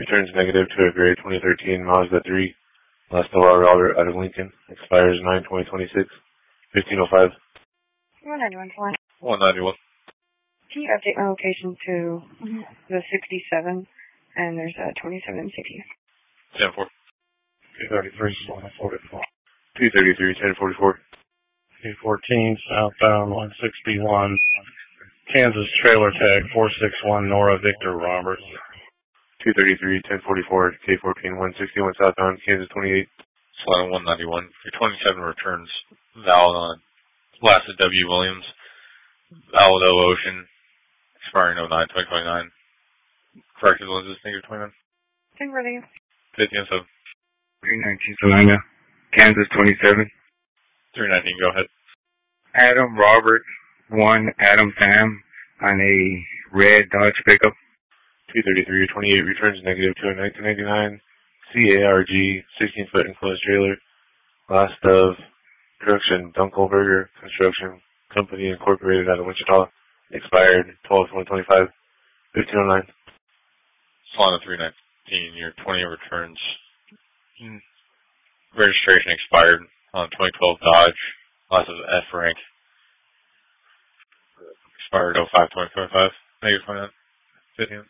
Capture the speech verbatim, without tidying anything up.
Returns negative to a gray twenty thirteen Mazda three. Last Noah Robert out of Lincoln. Expires nine twenty twenty-six. fifteen oh five. one ninety-one, fine. one ninety-one. Can you update my location to mm-hmm. the sixty-seven? And there's a twenty-seven and sixty. ten four. two thirty-three, one forty-four. two thirty-three, ten forty-four. two fourteen, southbound one sixty-one. Kansas Trailer Tag four six one, Nora Victor Roberts. two thirty-three, ten forty-four, K fourteen, one sixty-one southbound, Kansas twenty-eight. Slide one ninety-one. Your twenty-seven returns valid on last of W. Williams. Valid O Ocean. Expiring oh nine twenty twenty-nine. Corrected lenses, negative twenty-nine. Thank you. fifteen oh seven. three nineteen Salina. Kansas twenty-seven. three nineteen, go ahead. Adam Robert, one Adam Pham on a red Dodge pickup. two thirty-three, twenty-eight returns negative to a nineteen ninety-nine C A R G sixteen foot enclosed trailer. Last of production Dunkelberger Construction Company Incorporated out of Wichita. Expired twelve twenty twenty-five. fifteen oh nine. Solana three nineteen, your twenty returns. Registration expired on twenty twelve Dodge. Last of F rank. Expired oh five twenty twenty-five. Negative twenty-nine. fifteen.